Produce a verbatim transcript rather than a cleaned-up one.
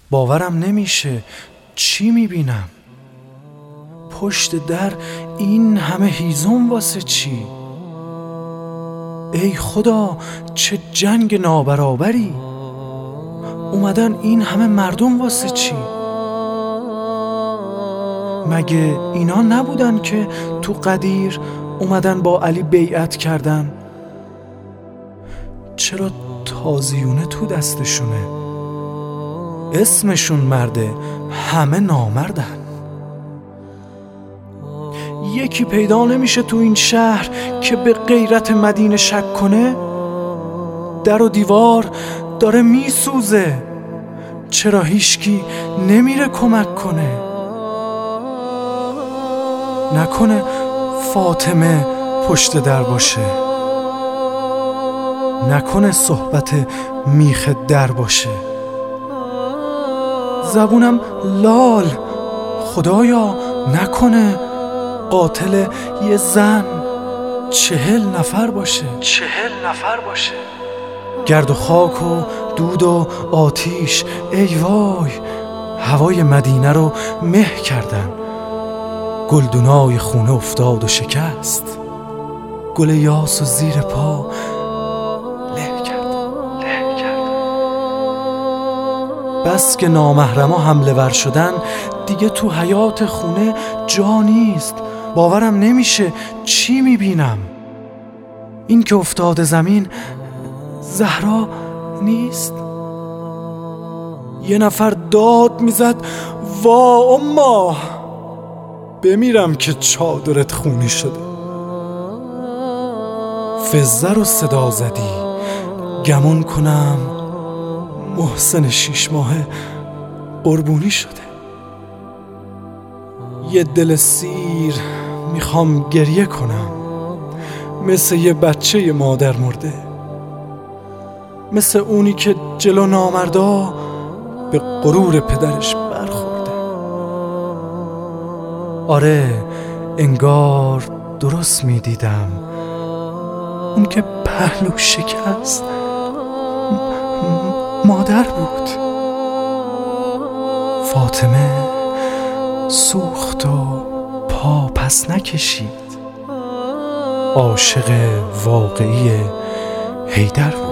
باورم نمیشه چی میبینم؟ پشت در این همه هیزم واسه چی؟ ای خدا چه جنگ نابرابری، اومدن این همه مردم واسه چی؟ مگه اینا نبودن که تو قدیر اومدن با علی بیعت کردن؟ چرا تازیونه تو دستشونه؟ اسمشون مرده، همه نامردن. یکی پیدا نمیشه تو این شهر که به غیرت مدینه شک کنه؟ در و دیوار داره میسوزه، چرا هیچکی نمیره کمک کنه؟ نکنه فاطمه پشت در باشه؟ نکنه صحبت میخ در باشه؟ زبونم لال، خدایا نکنه قاتل یه زن چهل نفر باشه؟ چهل نفر باشه. گرد و خاک و دود و آتیش، ای وای، هوای مدینه رو مه کردن. گلدونای خونه افتاد و شکست، گل یاس و زیر پا له کرد له کرد. بس که نامحرما حمله ور شدن، دیگه تو حیات خونه جا نیست. باورم نمیشه چی میبینم؟ این که افتاده زمین زهرا نیست؟ یه نفر داد میزد وا اما بمیرم که چادرت خونی شده. فزه رو صدا زدی، گمون کنم محسن شیش ماهه قربونی شده. یه دل سیر میخوام گریه کنم، مثل یه بچه مادر مرده، مثل اونی که جلو نامردا به غرور پدرش برخورده. آره انگار درست میدیدم، اون که پهلو شکست مادر بود. فاطمه سوخت و پا پس نکشید، عاشق واقعی حیدر بود.